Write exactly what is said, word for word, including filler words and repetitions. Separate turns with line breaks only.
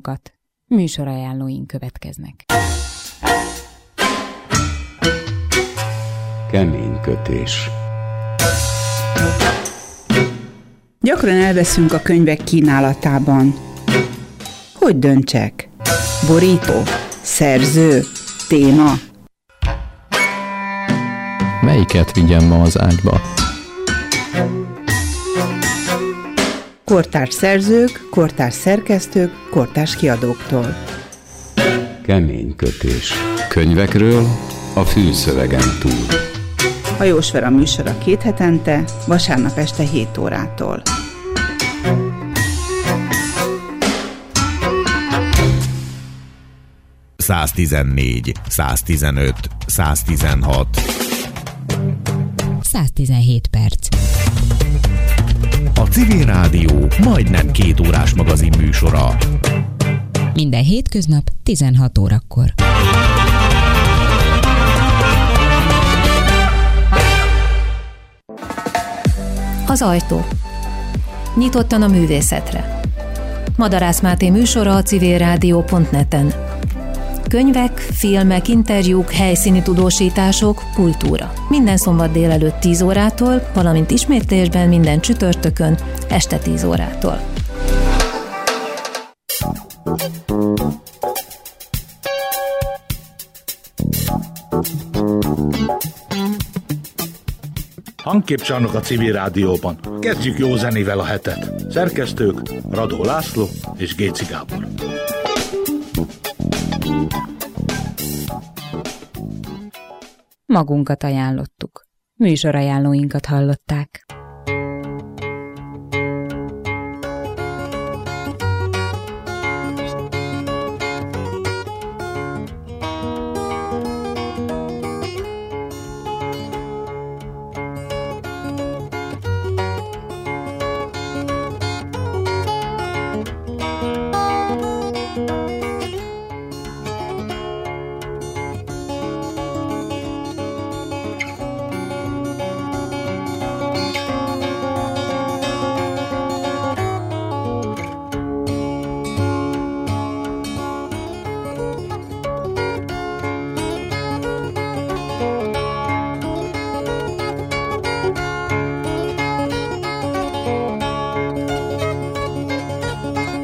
tartalmakat. Műsorajánlóink következnek.
Keménykötés.
Gyakran elveszünk a könyvek kínálatában. Hogy döntsek? Borító? Szerző? Téma?
Melyiket vigyem ma az ágyba?
Kortárs szerzők, kortárs szerkesztők, kortárs kiadóktól.
Keménykötés. Könyvekről a fülszövegen túl.
Hajós Vera műsora két hetente, vasárnap este hét órától.
száztizennégy, száztizenöt, száztizenhat.
száztizenhét perc.
A Civil Rádió majdnem két órás magazin műsora.
Minden hétköznap tizenhat órakor.
Az ajtó. Nyitottan a művészetre. Madarász Máté műsora a civilrádió pont net-en. Könyvek, filmek, interjúk, helyszíni tudósítások, kultúra. Minden szombat délelőtt tíz órától, valamint ismétlésben minden csütörtökön este tíz órától.
Hangképcsarnok a Civil Rádióban. Kezdjük jó zenével a hetet. Szerkesztők Radó László és Géci Gábor.
Magunkat ajánlottuk. Műsorajánlóinkat hallották.